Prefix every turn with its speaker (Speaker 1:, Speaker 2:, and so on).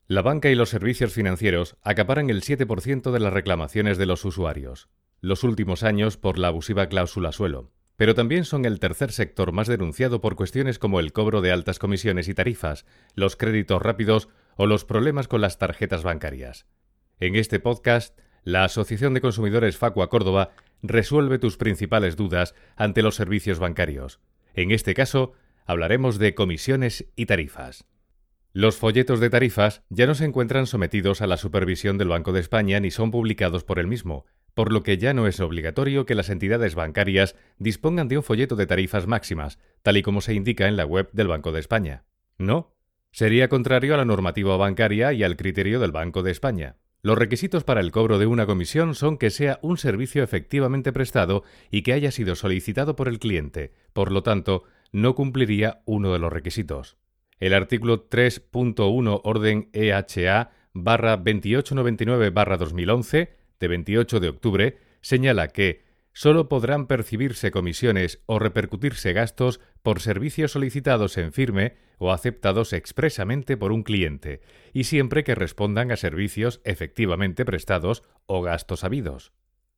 Speaker 1: La banca y los servicios financieros acaparan el 7% de las reclamaciones de los usuarios, los últimos años por la abusiva cláusula suelo, pero también son el tercer sector más denunciado por cuestiones como el cobro de altas comisiones y tarifas, los créditos rápidos o los problemas con las tarjetas bancarias. En este podcast, la Asociación de Consumidores Facua Córdoba resuelve tus principales dudas ante los servicios bancarios. En este caso, hablaremos de comisiones y tarifas. Los folletos de tarifas ya no se encuentran sometidos a la supervisión del Banco de España ni son publicados por el mismo, por lo que ya no es obligatorio que las entidades bancarias dispongan de un folleto de tarifas máximas, tal y como se indica en la web del Banco de España. No, sería contrario a la normativa bancaria y al criterio del Banco de España. Los requisitos para el cobro de una comisión son que sea un servicio efectivamente prestado y que haya sido solicitado por el cliente, por lo tanto, no cumpliría uno de los requisitos. El artículo 3.1 Orden EHA/2899/2011 de 28 de octubre señala que solo podrán percibirse comisiones o repercutirse gastos por servicios solicitados en firme o aceptados expresamente por un cliente, y siempre que respondan a servicios efectivamente prestados o gastos habidos.